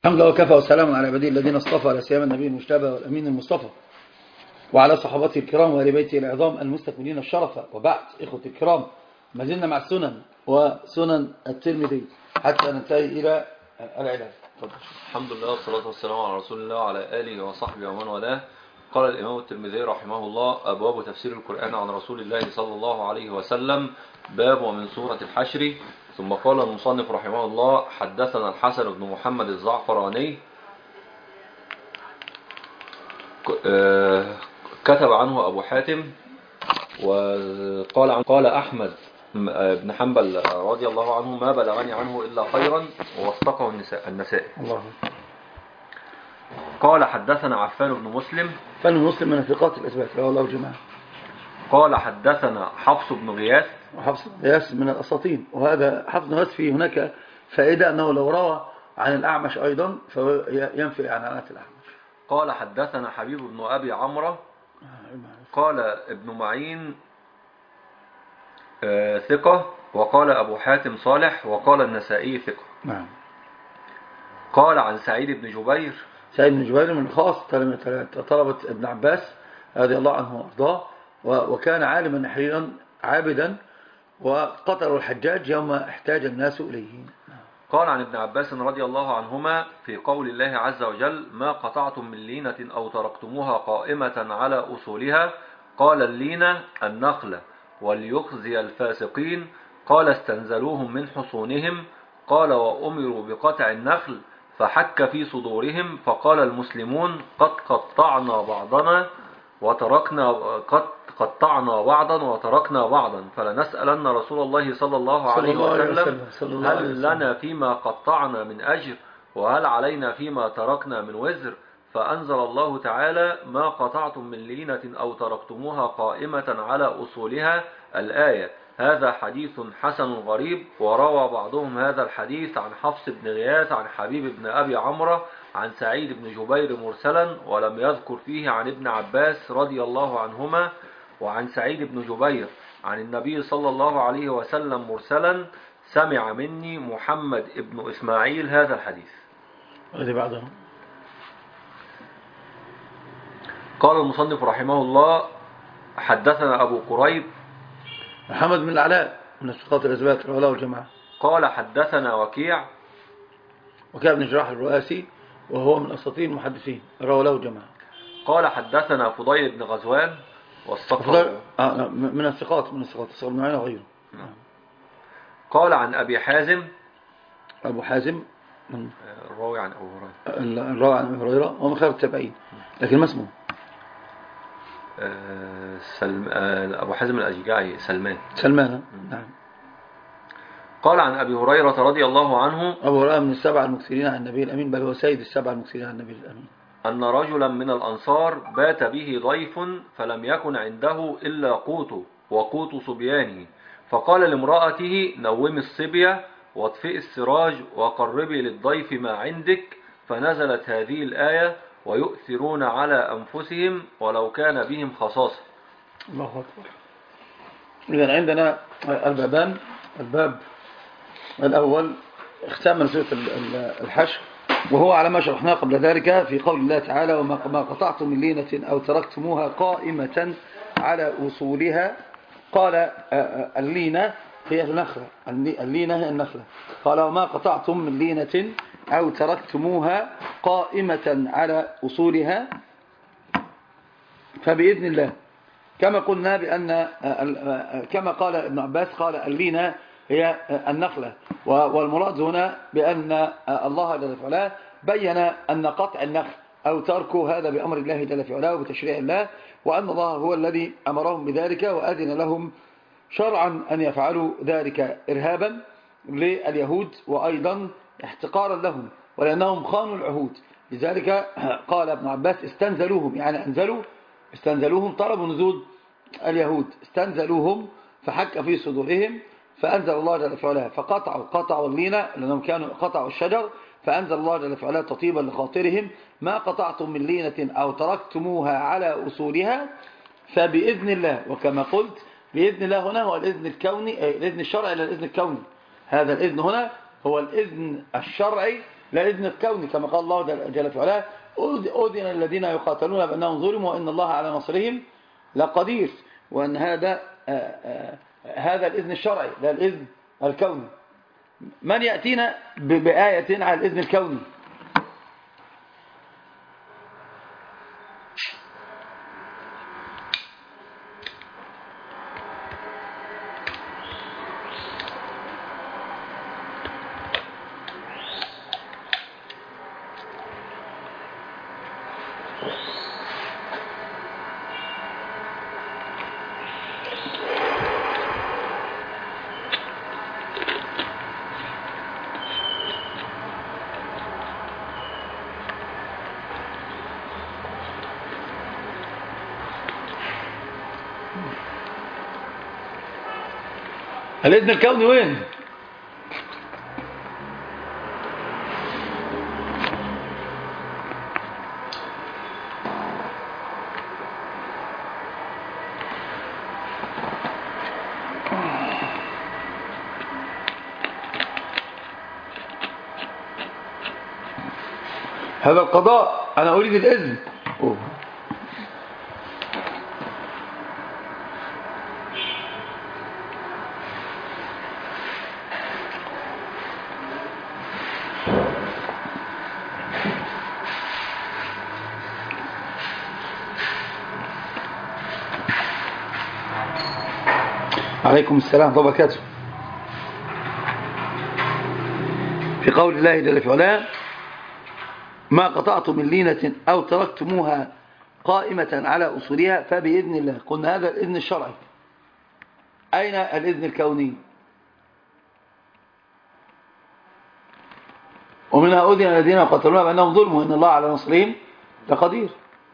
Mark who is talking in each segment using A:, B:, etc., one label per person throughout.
A: الحمد لله وكفى وسلام على عباده الذين اصطفى، لا سيما النبي المجتبى والامين المصطفى وعلى صحابته الكرام وآل بيته العظام المستكملين الشرف. وبعد، اخوتي الكرام، ما زلنا مع السنن وسنن الترمذي حتى ننتهي الى العلاج.
B: الحمد لله والصلاة والسلام على رسول الله وعلى آله وصحبه ومن والاه. قال الإمام الترمذي رحمه الله: أبواب تفسير القرآن عن رسول الله صلى الله عليه وسلم، باب ومن سورة الحشر. ثم قال المصنف رحمه الله: حدثنا الحسن بن محمد الزعفراني، كتب عنه أبو حاتم، قال أحمد بن حنبل رضي الله عنه: ما بلغني عنه إلا خيرا، ووثقه النسائي. قال حدثنا عفان بن مسلم.
A: عفان بن مسلم من الثقات الأثبات رواه الله جماعة.
B: قال حدثنا حفص بن غياث.
A: وحفص بن غياث من الأساطين، وهذا حفص بن غياث فيه هناك فائدة أنه لو روى عن الأعمش أيضا فهو ينفي عن عنات الأعمش.
B: قال حدثنا حبيب بن أبي عمرو. قال ابن معين ثقة، وقال أبو حاتم صالح، وقال النسائي ثقة.
A: نعم.
B: قال عن سعيد بن جبير.
A: سعيد بن جبير من خاص طلبة ابن عباس رضي الله عنه وارضاه، وكان عالما نحريرا عابدا، وقتلوا الحجاج يوم احتاج الناس إليه.
B: قال عن ابن عباس رضي الله عنهما في قول الله عز وجل: ما قطعتم من لينة أو تركتموها قائمة على أصولها. قال اللينة النخلة، وليخزي الفاسقين. قال استنزلوهم من حصونهم. قال وأمروا بقطع النخل فحك في صدورهم، فقال المسلمون: قد قطعنا بعضا وتركنا بعضا، فلنسألن رسول الله صلى الله عليه وسلم هل لنا فيما قطعنا من أجر، وهل علينا فيما تركنا من وزر. فأنزل الله تعالى: ما قطعتم من لينة أو تركتموها قائمة على أصولها، الآية. هذا حديث حسن غريب. وروى بعضهم هذا الحديث عن حفص بن غياث عن حبيب بن أبي عمرو عن سعيد بن جبير مرسلا، ولم يذكر فيه عن ابن عباس رضي الله عنهما. وعن سعيد بن جبير عن النبي صلى الله عليه وسلم مرسلا: سمع مني محمد ابن إسماعيل هذا الحديث.
A: الذي بعده.
B: قال المصنف رحمه الله: حدثنا أبو قريب
A: محمد بن العلاء من الثقات الأثبات رواه له الجماعة.
B: قال حدثنا وكيع
A: بن جراح الرؤاسي، وهو من أساطين المحدثين رواه له الجماعة.
B: قال حدثنا فضيل بن غزوان
A: من الثقات صلى معنا وغيره.
B: قال عن أبي حازم.
A: أبو حازم
B: الراوي عن أبو هريرة.
A: الراوي عن أبو هريرة ومن خير التابعين، لكن ما اسمه؟
B: أبو حازم الأشجعي سلمان.
A: نعم.
B: قال عن أبي هريرة رضي الله عنه:
A: أبو هريرة من السبع المكثرين عن النبي الأمين، بل هو سيد السبع المكثرين عن النبي الأمين،
B: أن رجلا من الأنصار بات به ضيف، فلم يكن عنده إلا قوت وقوت صبيانه، فقال لامرأته: نومي الصبية واطفئي السراج وقربي للضيف ما عندك. فنزلت هذه الآية: ويؤثرون على أنفسهم ولو كان بهم خصاصة.
A: الله أكبر. إذن عندنا البابان. الباب الأول اختام من سورة الحشر، وهو على ما شرحناه قبل ذلك في قول الله تعالى: وما قطعتم من لينة أو تركتموها قائمة على أصولها. قال اللينة هي النخلة، اللينة هي النخلة. قال: وما قطعتم من لينة أو تركتموها قائمة على أصولها فبإذن الله. كما قلنا بأن كما قال ابن عباس، قال اللينة هي النخلة، والمراد هنا بأن الله جل في علاه بين أن قطع النخل أو تركه هذا بأمر الله جل في علاه وبتشريع الله، وأن الله هو الذي أمرهم بذلك وأذن لهم شرعا أن يفعلوا ذلك إرهابا لليهود وأيضا احتقارا لهم، ولأنهم خانوا العهود. لذلك قال ابن عباس: استنزلوهم، يعني استنزلوهم، طلبوا نزول اليهود، استنزلوهم فحك في صدورهم، فأنزل الله جل في علاه فقطعوا اللينة لأنهم كانوا قطعوا الشجر، فأنزل الله جل في علاه تطيبا لخاطرهم: ما قطعتم من لينة أو تركتموها على أصولها فبإذن الله. وكما قلت بإذن الله هنا هو الإذن الكوني، الإذن الشرعي إلى الإذن الكوني. هذا الإذن هنا هو الإذن الشرعي لا إذن الكوني كما قال الله جل في علاه أذن الذين يقاتلون بأنهم ظلموا وإن الله على نصرهم لقدير. وأن هذا الإذن الشرعي لا الإذن الكوني. من يأتينا بآية على الإذن الكوني؟ الإذن الكوني وين؟ هذا القضاء أنا أريد الإذن. عليكم السلام ورحمة الله وبركاته. في قول الله جل في علاه ما قطعتم من لينة أو تركتموها قائمة على أصولها فبإذن الله. قلنا هذا الإذن الشرعي. أين الإذن الكوني؟ ومنها أذن الذين يقاتلون بأنهم ظلموا إن الله على نصرهم لقدير.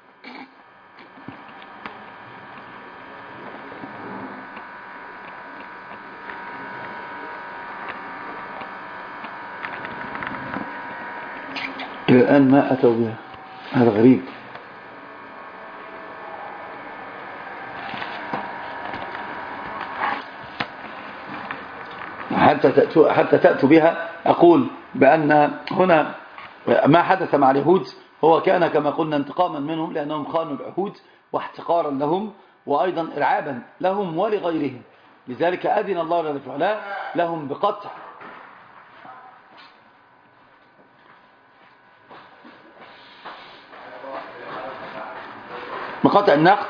A: إلى الآن ما أتوا بها، هذا غريب. حتى تأتوا بها. أقول بأن هنا ما حدث مع اليهود هو كان كما قلنا انتقاما منهم لأنهم خانوا العهود واحتقارا لهم وأيضا إرعابا لهم ولغيرهم. لذلك أذن الله جل وعلا لهم بقطع النقد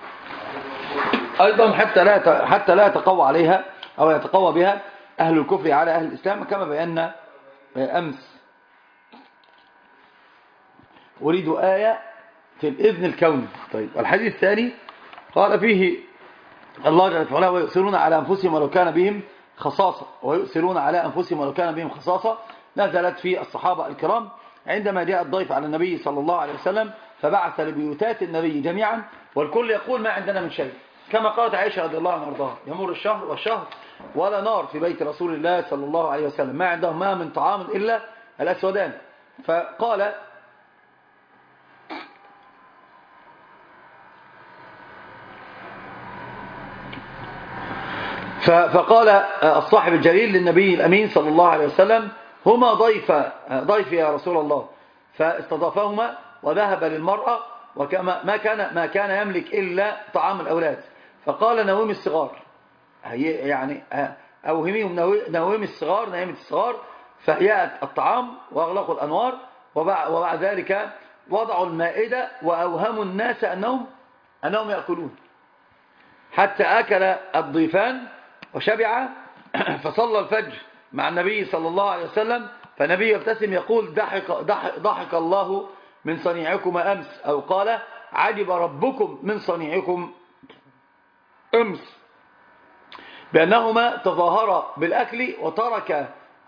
A: أيضا حتى لا يتقوى عليها أو يتقوى بها أهل الكفر على أهل الإسلام كما بينا أمس. أريد آية في الإذن الكوني. طيب الحديث الثاني قال فيه الله جل وعلا ويؤثرون على أنفسهم ولو كان بهم خصاصة. ويؤثرون على أنفسهم ولو كان بهم خصاصة نزلت في الصحابة الكرام عندما جاء الضيف على النبي صلى الله عليه وسلم فبعث لبيوتات النبي جميعا والكل يقول ما عندنا من شيء كما قالت عائشة رضي الله عنها وارضاها يمر الشهر والشهر ولا نار في بيت رسول الله صلى الله عليه وسلم ما عندهم ما من طعام إلا الأسودان. فقال الصاحب الجليل للنبي الأمين صلى الله عليه وسلم هما ضيف يا رسول الله. فاستضافهما وذهب للمرأة وكما ما كان يملك إلا طعام الأولاد. فقال نومي الصغار يعني أوهميهم نومي الصغار نائمة الصغار فهيأت الطعام وأغلقوا الأنوار وبعد ذلك وضعوا المائدة وأوهموا الناس أنهم يأكلون حتى أكل الضيفان وشبع. فصلى الفجر مع النبي صلى الله عليه وسلم فالنبي يبتسم يقول ضحك الله من صنيعكم أمس أو قال عجب ربكم من صنيعكم أمس بأنهما تظاهرا بالأكل وترك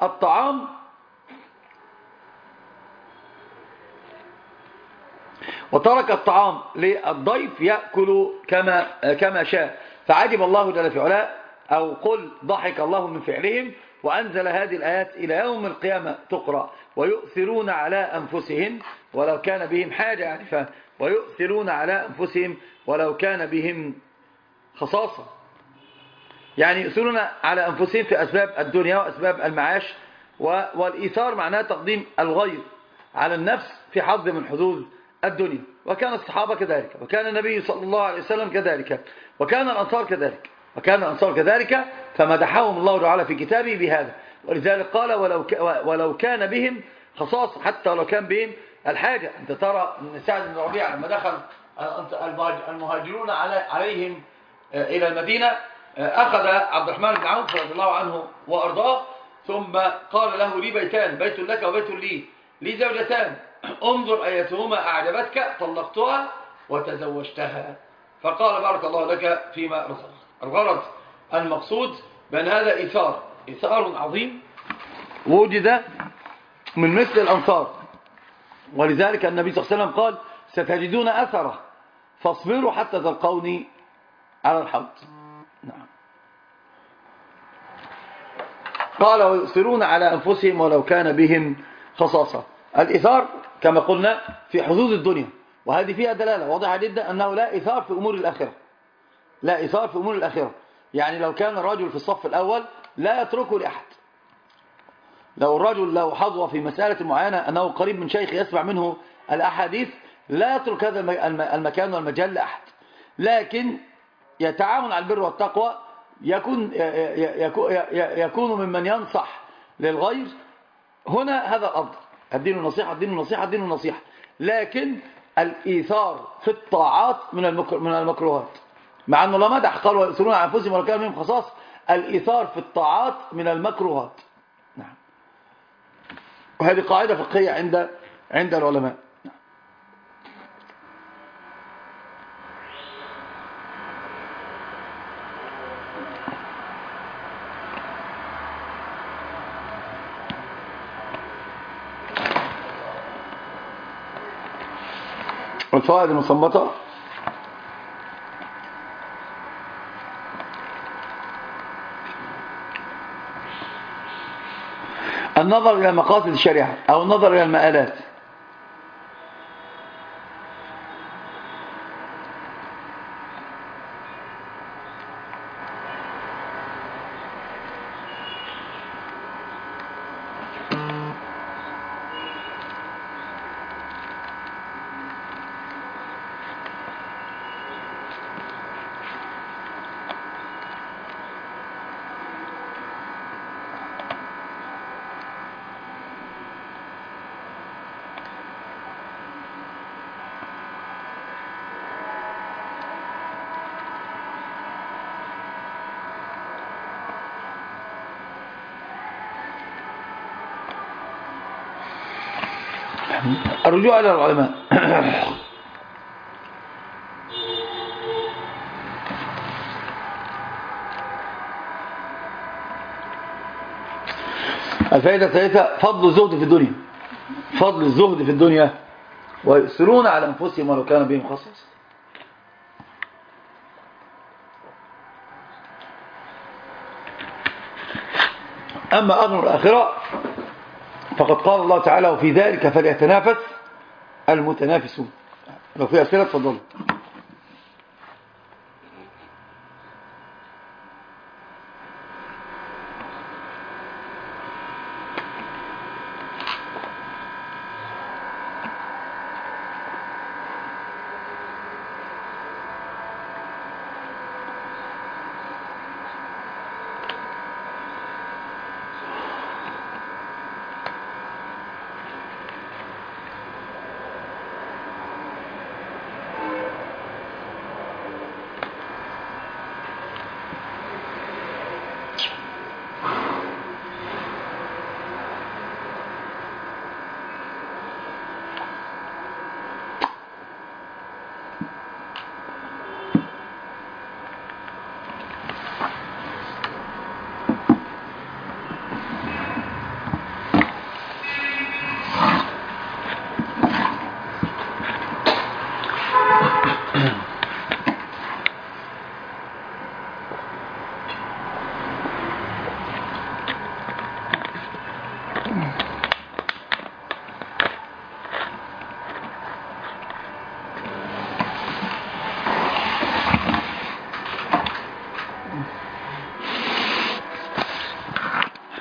A: الطعام للضيف يأكل كما شاء. فعجب الله جل في علاه أو قل ضحك الله من فعلهم وأنزل هذه الآيات إلى يوم القيامة تقرأ ويؤثرون على أنفسهم ولو كان بهم حاجة يعني ويؤثرون على أنفسهم ولو كان بهم خصاصة يعني يؤثرون على أنفسهم في أسباب الدنيا وأسباب المعاش والإيثار معناه تقديم الغير على النفس في حظ من حظوظ الدنيا. وكان الصحابة كذلك، وكان النبي صلى الله عليه وسلم كذلك، وكان الأنصار كذلك، فمدحهم الله تعالى في كتابه بهذا. ولذلك قال ولو كان بهم خصاصة، حتى ولو كان بهم الحاجة. أنت ترى أن سعد بن ربيعة لما دخل المهاجرون عليهم إلى المدينة، أخذ عبد الرحمن بن عوف رضي الله عنه وأرضاه، ثم قال له لي بيتان، بيت لك وبيت لي زوجتان، انظر أيتهما أعجبتك طلقتها وتزوجتها. فقال بارك الله لك فيما رزقت. الغرض المقصود بأن هذا إيثار عظيم وجد من مثل الأنصار. ولذلك النبي صلى الله عليه وسلم قال ستجدون أثره فاصبروا حتى تلقوني على الحوض. نعم. قال ويؤثرون على أنفسهم ولو كان بهم خصاصة. الإيثار كما قلنا في حظوظ الدنيا، وهذه فيها دلالة واضحة جدا أنه لا إيثار في أمور الآخرة، لا إيثار في أمور الآخرة. يعني لو كان الرجل في الصف الأول لا يتركه لأحد، لو الرجل له حظوة في مسألة معينة أنه قريب من شيخ يسمع منه الأحاديث لا يترك هذا المكان والمجال لأحد، لكن يتعاون على البر والتقوى، يكون ممن ينصح للغير. هنا هذا الأفضل، الدين النصيحة الدين النصيحة الدين النصيحة. لكن الإيثار في الطاعات من المكروهات، مع أنه لا مدح، قال ويؤثرون على أنفسهم ولو كان بهم خصاصة. الإيثار في الطاعات من المكروهات. نعم. وهذه قاعدة فقهية عند العلماء. والفوائد المستنبطة: النظر إلى مقاصد الشريعة أو النظر إلى المآلات. الرجوع إلى العلماء. الفائدة الثالثة: فضل الزهد في الدنيا، فضل الزهد في الدنيا، ويؤثرون على أنفسهم ولو كان بهم خصاصة. أما أمر الآخرة فقد قال الله تعالى وفي ذلك فليتنافس المتنافسون. لو في أسئلة تفضلوا.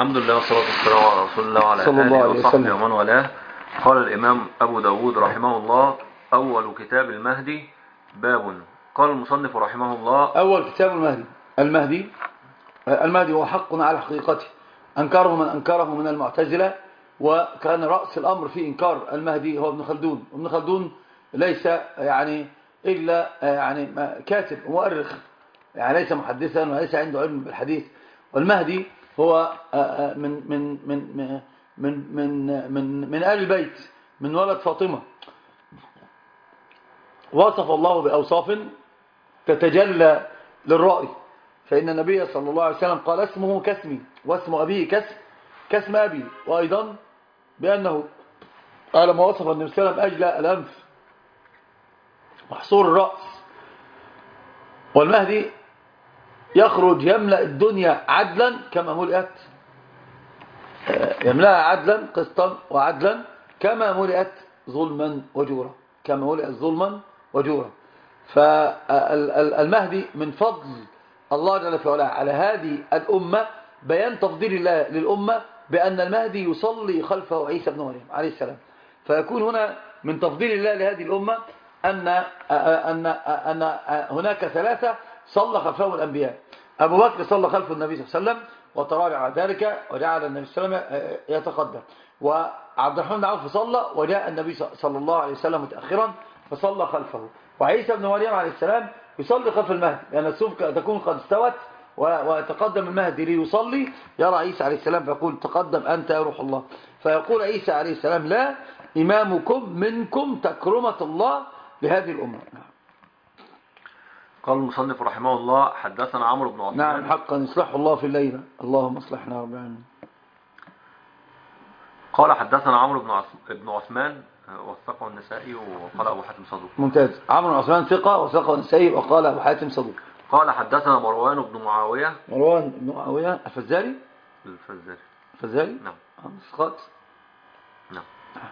B: الحمد لله والصلاة والسلام على رسول الله وعلى آله وصحبه ومن والاه. قال الإمام أبو داود رحمه الله: أول كتاب المهدي. باب. قال المصنف رحمه الله:
A: أول كتاب المهدي هو حق على حقيقته، أنكره من أنكره من المعتزلة، وكان رأس الأمر في إنكار المهدي هو ابن خلدون. ابن خلدون ليس يعني إلا يعني كاتب ومؤرخ، يعني ليس محدثا وليس عنده علم بالحديث. والمهدي هو من من من من من من من آل البيت، من ولد فاطمة. وصف الله بأوصاف تتجلى للرأي، فإن النبي صلى الله عليه وسلم قال: اسمه كاسمي واسم أبيه كاسم أبي. وأيضا بأنه على ما وصف النبي صلى الله عليه وسلم أجلى الأنف محصور الرأس. والمهدي يخرج يملأ الدنيا عدلا كما ملئت، يملأها عدلا قسطا وعدلا كما ملئت ظلما وجورا، كما ملئت ظلما وجورا. فالمهدي من فضل الله جل وعلا على هذه الأمة بيان تفضيل الله للأمة بأن المهدي يصلي خلفه عيسى بن مريم عليه السلام. فيكون هنا من تفضيل الله لهذه الأمة أن هناك ثلاثة صلى خلفهم الأنبياء. أبو بكر صلى خلف النبي صلى الله عليه وسلم وتراجع ذلك وجعل النبي صلى الله عليه وسلم يتقدم. وعبد الرحمن بن عوف صلى وجاء النبي صلى الله عليه وسلم متأخرا فصلى خلفه. وعيسى بن مريم عليه السلام يصلي خلف المهدي، لأن الصوف تكون قد استوت ويتقدم المهدي ليصلي، يرى عيسى عليه السلام فيقول: تقدم أنت يا روح الله. فيقول عيسى عليه السلام: لا، إمامكم منكم تكرمة الله لهذه الأمة.
B: قال المصنف رحمه الله: حدثنا عمرو بن عثمان.
A: نعم، حقا يصلحه الله في الليلة، اللهم اصلحنا رب العالمين.
B: قال حدثنا عمرو بن عثمان وثقه النسائي وقال أبو حاتم صدوق.
A: ممتاز. عمرو بن عثمان ثقة وثقه النسائي وقال أبو حاتم صدوق.
B: قال حدثنا مروان بن معاوية.
A: الفزاري. نعم. ثقات.
B: نعم.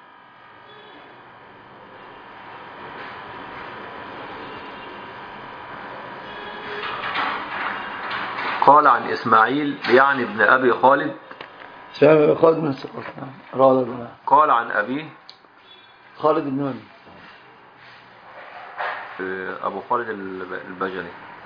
B: قال عن إسماعيل يعني ابن أبي خالد.
A: خالد بن الثقات. نعم.
B: قال عن أبيه
A: خالد بن من؟
B: أبو خالد البجلي.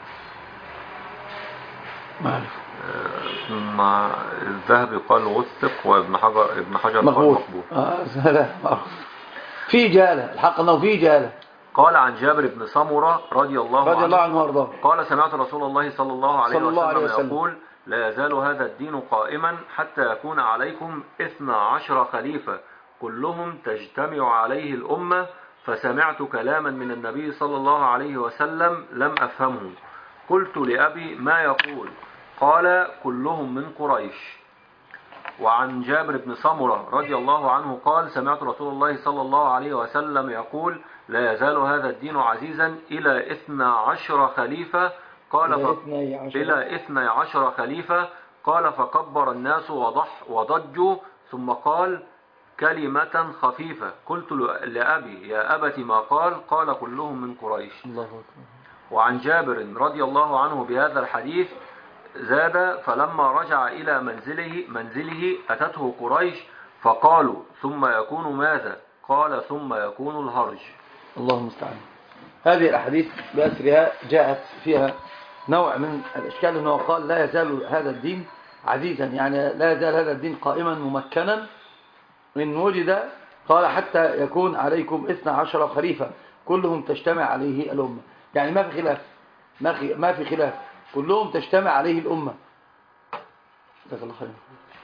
A: معرف.
B: ثم الذهبي قال وثق، وابن حجر قال مقبول.
A: لا معروف. في جهالة، الحق أنه في جهالة.
B: قال عن جابر بن سمرة رضي الله عنه
A: وارضاه
B: قال: سمعت رسول الله صلى الله عليه وسلم يقول: لا يزال هذا الدين قائما حتى يكون عليكم 12 خليفة كلهم تجتمع عليه الأمة. فسمعت كلاما من النبي صلى الله عليه وسلم لم أفهمه. قلت لأبي: ما يقول؟ قال: كلهم من قريش. وعن جابر بن سمرة رضي الله عنه قال: سمعت رسول الله صلى الله عليه وسلم يقول: لا يزال هذا الدين عزيزا إلى 12 خليفة. قال إلى 12 خليفة. قال: فكبر الناس وضجوا، ثم قال: كلمة خفيفة. قلت لأبي: يا أبت ما قال؟ قال: كلهم من قريش.
A: الله أكبر.
B: وعن جابر رضي الله عنه بهذا الحديث زاد: فلما رجع إلى منزله أتته قريش فقالوا: ثم يكون ماذا؟ قال: ثم يكون الهرج.
A: الله المستعان. هذه الأحاديث بأسرها جاءت فيها نوع من الإشكال، أنه قال: لا يزال هذا الدين عزيزا، يعني لا يزال هذا الدين قائما ممكنا إن وجد، قال: حتى يكون عليكم 12 خليفة كلهم تجتمع عليه الأمة. يعني ما في خلاف، كلهم تجتمع عليه الأمة. جزاك الله خير.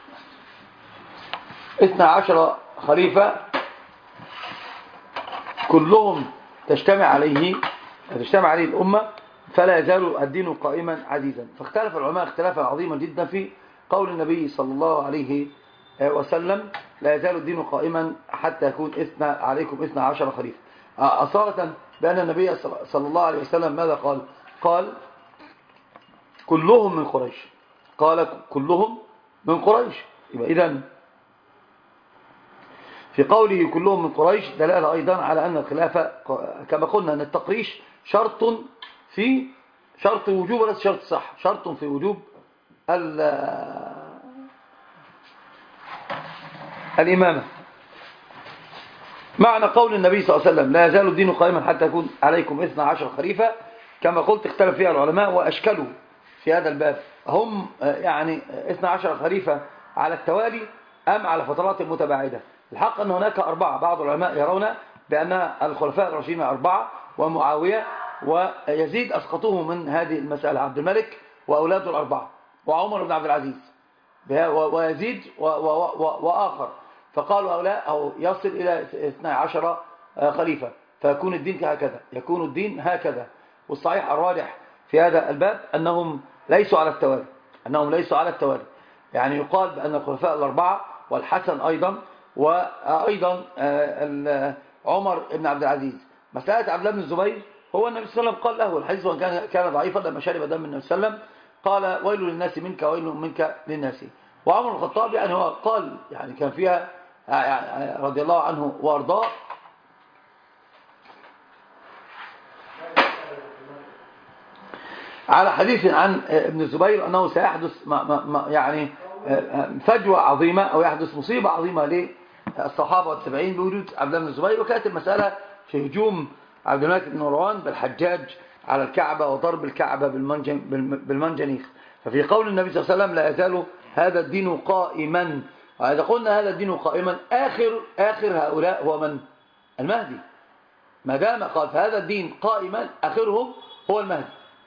A: 12 خليفة كلهم تجتمع عليه الأمة، فلا يزال الدين قائما عزيزا. فاختلف العلماء اختلافا عظيما جدا في قول النبي صلى الله عليه وسلم: لا يزال الدين قائما حتى يكون عليكم 12 خليفة. أصالة بأن النبي صلى الله عليه وسلم ماذا قال؟ قال: كلهم من قريش. قال: كلهم من قريش. يبقى إذن في قوله كلهم من قريش دلالة أيضا على أن الخلافة كما قلنا أن التقريش شرط وجوب، وليس شرط صح، شرط في وجوب الإمامة. معنى قول النبي صلى الله عليه وسلم لا يزال الدين قائما حتى يكون عليكم 12 خليفة، كما قلت اختلف فيها العلماء وأشكلوا في هذا الباب، هم يعني 12 خليفة على التوالي أم على فترات متباعدة. الحق أن هناك 4، بعض العلماء يرون بأن الخلفاء الراشدين 4، ومعاوية ويزيد أسقطوه من هذه المسألة، عبد الملك وأولاده 4، وعمر بن عبد العزيز ويزيد وآخر، فقالوا هؤلاء أو يصل إلى 12 خليفة، فيكون الدين هكذا، يكون الدين هكذا. والصحيح الراجح في هذا الباب أنهم ليسوا على التوالي، أنهم ليسوا على التوالي. يعني يقال بأن الخلفاء 4 والحسن أيضا، وأيضا عمر بن عبد العزيز. مسألة عبد الله بن الزبير، هو النبي صلى الله عليه وسلم قال له، الحديث كان ضعيفا لما شرب دم النبي صلى الله عليه وسلم، قال ويل للناس منك ويل منك للناس. وعمر الخطاب يعني هو قال، يعني كان فيها رضي الله عنه وارضاه، على حديث عن ابن الزبير أنه سيحدث يعني فجوة عظيمة أو يحدث مصيبة عظيمة للصحابة والتابعين بوجود عبد الله بن الزبير. وكانت المسألة في هجوم عبد الملك بن مروان بالحجاج على الكعبة وضرب الكعبة بالمنجنيق. ففي قول النبي صلى الله عليه وسلم لا يزال هذا الدين قائما، وإذا قلنا هذا الدين قائما، آخر هؤلاء هو من؟ المهدي. ما دام قال فهذا الدين قائما، آخرهم هو المهدي.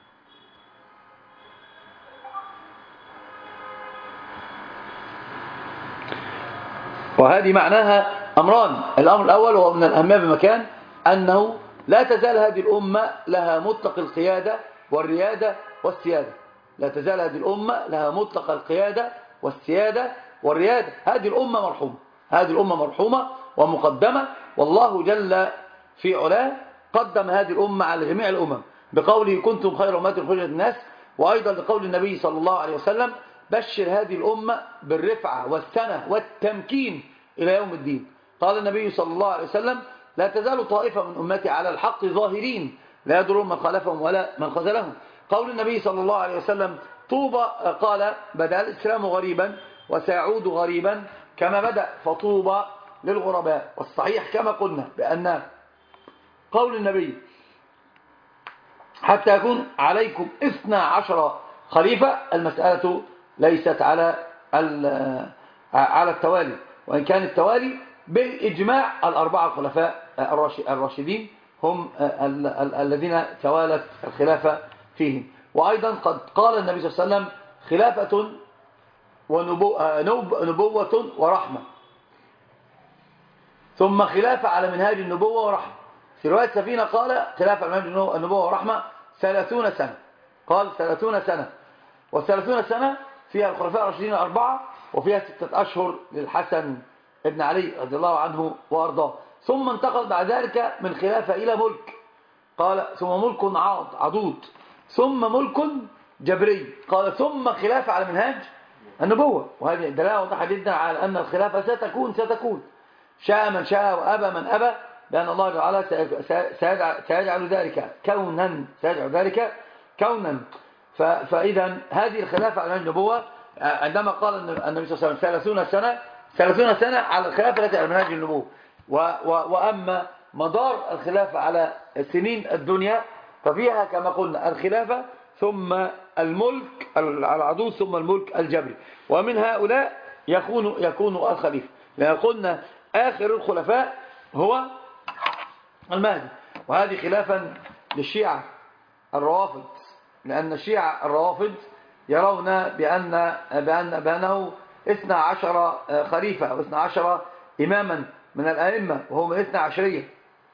A: وهذه معناها أمران. الأمر الأول وهو من الأهمية بمكان، أنه لا تزال هذه الأمة لها مطلق القيادة والريادة والسيادة. لا تزال هذه الأمة لها مطلق القيادة والسيادة والريادة. هذه الأمة مرحومة، هذه الأمة مرحومة ومقدمة، والله جل في علاه قدم هذه الأمة على جميع الأمم بقوله كنتم خير أمة أخرجت للناس، وأيضا لقول النبي صلى الله عليه وسلم بشر هذه الأمة بالرفعة والسنة والتمكين إلى يوم الدين. قال النبي صلى الله عليه وسلم لا تزال طائفة من أمتي على الحق ظاهرين لا يضرهم من خالفهم ولا من خذلهم. قول النبي صلى الله عليه وسلم طوبى، قال بدأ الإسلام غريبا وسيعود غريبا كما بدأ، فطوبى للغرباء. والصحيح كما قلنا بأن قول النبي حتى يكون عليكم 12 خليفة، المسألة ليست على التوالي، وإن كان التوالي بالإجماع 4 خلفاء الراشدين هم الذين توالت الخلافة فيهم. وأيضا قد قال النبي صلى الله عليه وسلم خلافة ونبوة ورحمة، ثم خلافة على منهاج النبوة ورحمة. في رواية سفينة قال خلافة على منهاج النبوة ورحمة 30 سنة، قال 30 سنة، و30 سنة فيها الخلفاء الراشدين 4، وفيها 6 أشهر للحسن ابن علي رضي الله عنه وأرضاه. ثم انتقل بعد ذلك من خلافة إلى ملك، قال ثم ملك عضوض، ثم ملك جبري، قال ثم خلافة على منهاج النبوة. وهذه دلالة واضحة جدا على أن الخلافة ستكون شاء من شاء وأبى من أبى، لأن الله تعالى سيجعل ذلك كونا، سيجعل ذلك كونا. فإذا هذه الخلافة على النبوة، عندما قال النبي صلى الله عليه وسلم 30 سنة على الخلافة التي على منهج النبوة. وأما مدار الخلافة على سنين الدنيا ففيها كما قلنا الخلافة ثم الملك العضوض ثم الملك الجبري، ومن هؤلاء يكون الخليفة، لأن قلنا آخر الخلفاء هو المهدي. وهذه خلافا للشيعة الروافض، لأن الشيعة الروافض يرون بأنه 12 خليفة أو 12 إماما من الأئمة، وهم 12.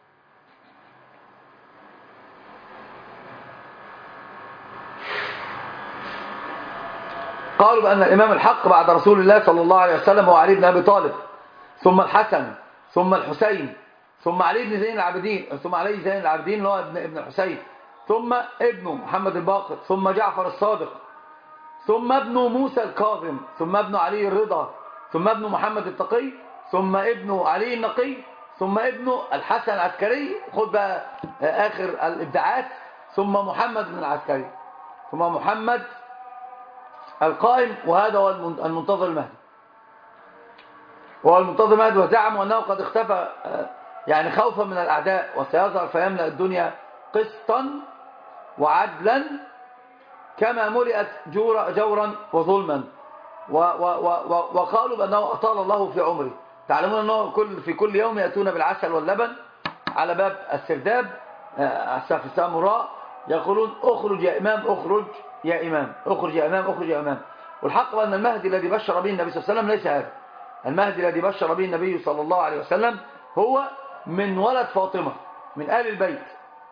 A: قالوا بأن الإمام الحق بعد رسول الله صلى الله عليه وسلم هو علي بن أبي طالب، ثم الحسن، ثم الحسين، ثم علي بن زين العابدين، ثم علي زين العابدين اللي هو ابن الحسين، ثم ابنه محمد الباقر، ثم جعفر الصادق، ثم ابنه موسى الكاظم، ثم ابنه علي الرضا، ثم ابنه محمد التقي، ثم ابنه علي النقي، ثم ابنه الحسن العسكري، خد بقى آخر الإبداعات، ثم محمد بن العسكري، ثم محمد القائم، وهذا هو المنتظر المهدي. وهو المنتظر المهدي، وزعموا أنه قد اختفى يعني خوفا من الأعداء، وسيظهر فيملأ الدنيا قسطا وعدلا كما ملئت جورا وظلما. وقالوا بأنه أطال الله في عمره. تعلمون أنه في كل يوم يأتون بالعسل واللبن على باب السرداب في السامراء، يقولون اخرج يا إمام، اخرج يا إمام، اخرج يا إمام، اخرج يا إمام. والحق أن المهدي الذي بشر به النبي صلى الله عليه وسلم ليس هذا. المهدي الذي بشر به النبي صلى الله عليه وسلم هو من ولد فاطمة، من آل البيت،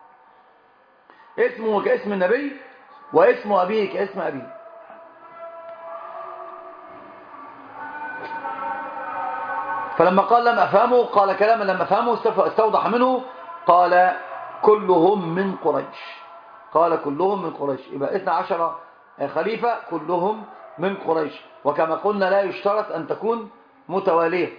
A: اسمه كاسم النبي واسم أبيه كاسم أبيه. فلما قال لم أفهمه، قال كلاما لم أفهمه، استوضح منه، قال كلهم من قريش. قال كلهم من قريش، يبقى 12 خليفة كلهم من قريش. وكما قلنا لا يشترط أن تكون متوالية،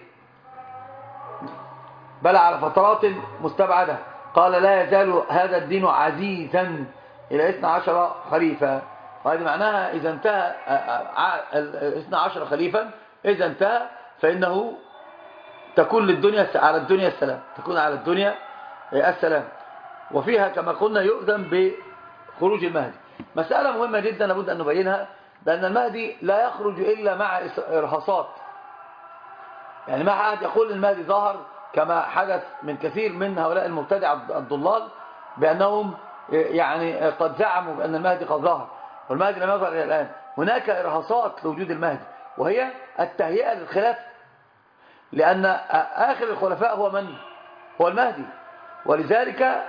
A: بل على فترات مستبعدة. قال لا يزال هذا الدين عزيزا إلى 12 خليفة. وهذه معناها إذا انتهى 12 خليفة، إذا انتهى فإنه تكون للدنيا على الدنيا السلام، تكون على الدنيا السلام. وفيها كما قلنا يؤذن بخروج المهدي. مسألة مهمة جدا لابد أن نبينها، بأن المهدي لا يخرج إلا مع إرهاصات. يعني ما حد يقول المهدي ظهر كما حدث من كثير من هؤلاء المبتدع الضلال، بأنهم يعني قد زعموا بأن المهدي قد ظهر، والمهدي لم يظهر إلى الآن. هناك إرهاصات لوجود المهدي، وهي التهيئة للخلافة، لأن آخر الخلفاء هو من؟ هو المهدي. ولذلك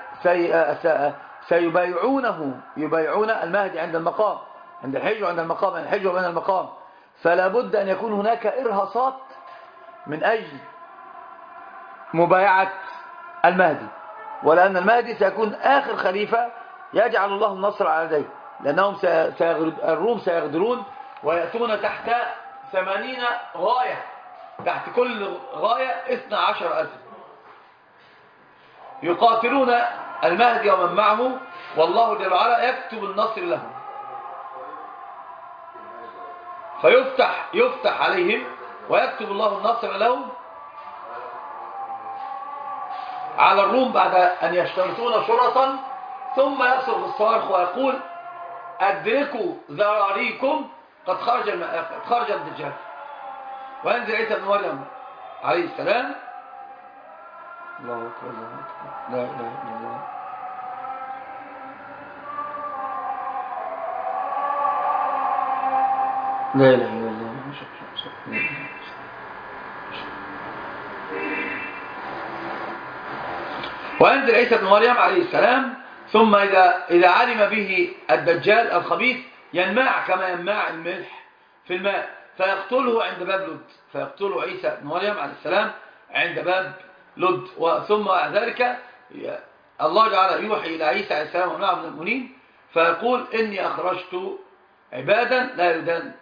A: يبايعون المهدي عند المقام، عند الحج وعند المقام، عند الحج وبين المقام. فلا بد أن يكون هناك إرهاصات من أجل مبايعة المهدي، ولأن المهدي سيكون آخر خليفة يجعل الله النصر على يديه، لأنهم الروم سيغدرون ويأتون تحت 80 غاية، تحت كل غاية 12,000 يقاتلون المهدي ومن معه، والله جل وعلا يكتب النصر لهم، فيفتح عليهم ويكتب الله النصر لهم على الروم بعد أن يشترطون شرطا، ثم يصرخ الصارخ ويقول أدركوا ذراريكم قد خرج الدجال. وينزل عيسى بن مريم عليه السلام. الله أكبر، الله أكبر، لا إله إلا الله. لا إله إلا الله. وينزل عيسى بن مريم عليه السلام، ثم إذا علم به الدجال الخبيث ينماع كما ينماع الملح في الماء، فيقتله عند باب لد، فيقتله عيسى بن مريم عليه السلام عند باب لد. ثم بعد ذلك الله جعل يوحي إلى عيسى عليه السلام ومعه من المؤمنين، فيقول إني أخرجت عبادا لا يدان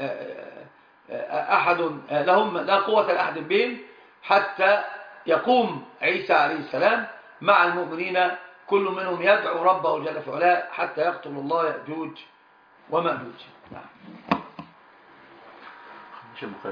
A: أحد لهم، لا قوة لأحد بهم، حتى يقوم عيسى عليه السلام مع المؤمنين كل منهم يدعو ربه جل في علاه حتى يقتل الله يأجوج ومأجوج.
B: مش البخاري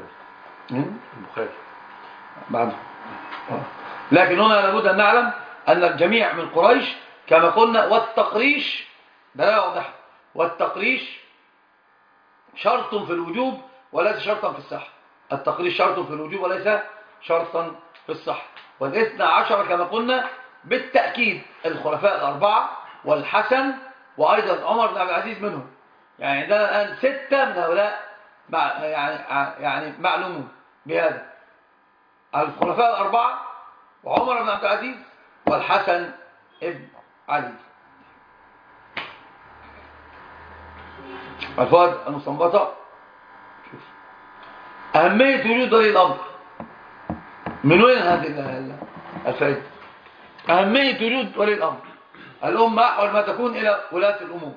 A: بعده. لكن هنا لابد أن نعلم أن الجميع من قريش كما قلنا. والتقريش ده لا يوضح، والتقريش شرط في الوجوب وليس شرطا في الصحة. التقريش شرط في الوجوب وليس شرطا في الصحة. والاثنى عشر كما قلنا بالتأكيد الخلفاء الأربعة والحسن وأيضا عمر بن عبد العزيز منهم. يعني عندنا الآن 6 من هؤلاء يعني معلومون بهذا: الخلفاء الأربعة وعمر بن عبد العزيز والحسن ابن علي. الفوائد المستنبطة: أهمية وجود ولي الأمر. من وين هذه الفائدة؟ أهمية وجود ولي الأمر. الأمة أحوج ما تكون إلى ولاة الأمور.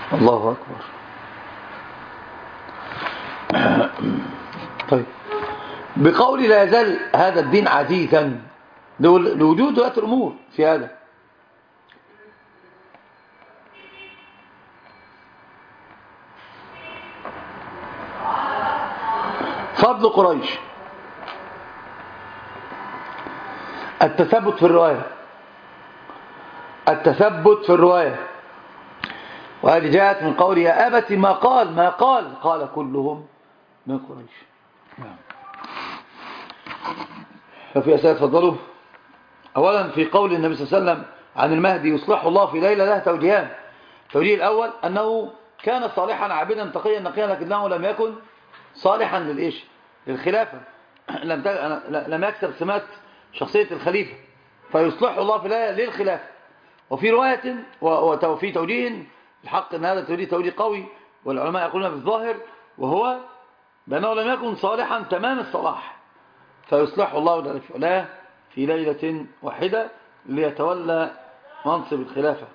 A: الله أكبر. طيب، بقول لا يزال هذا الدين عزيزا لوجود ولاة الأمور في هذا. فضل قريش التثبت في الرواية، التثبت في الرواية. وهذه جاءت من قول يا أبت ما قال كلهم من قريش. ففي أسئلة تفضلوا. أولا في قول النبي صلى الله عليه وسلم عن المهدي يصلحه الله في ليلة له توجيهان. التوجيه الأول أنه كان صالحا عابدا تقيا نقيا، لكنه لم يكن صالحا للإيش؟ للخلافة. لم يكسب سمات شخصية الخليفة، فيصلحه الله في ليلة للخلافة. وفي رواية وفي توجيه الحق أن هذا توجيه قوي، والعلماء يقولون بالظاهر، وهو بأنه لم يكن صالحا تمام الصلاح، فيصلحه الله له في ليلة واحدة ليتولى منصب الخلافة.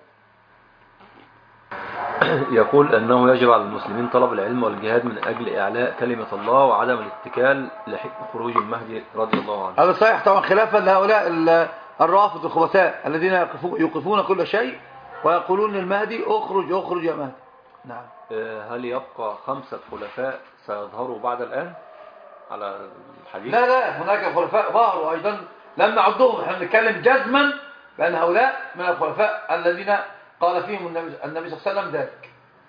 B: يقول أنه يجب على المسلمين طلب العلم والجهاد من أجل إعلاء كلمة الله وعدم الاتكال لحكم خروج المهدي رضي الله عنه.
A: هذا صحيح طبعا، خلافا لهؤلاء الرافض الخبثاء الذين يوقفون كل شيء ويقولون للمهدي اخرج يا مهدي. نعم.
B: هل يبقى 5 خلفاء سيظهروا بعد الآن على الحديث؟
A: لا، هناك خلفاء ظهروا أيضا لم نعدهم. نحن نتكلم جزما بأن هؤلاء من الخلفاء الذين قال فيهم النبي صلى الله عليه وسلم ذلك.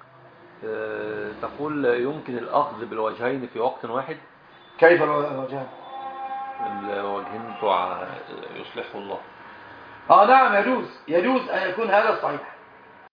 B: تقول يمكن الأخذ بالوجهين في وقت واحد؟
A: كيف الوجهين؟
B: الوجهين بتوع يصلحه الله.
A: نعم، يجوز أن يكون هذا صحيح.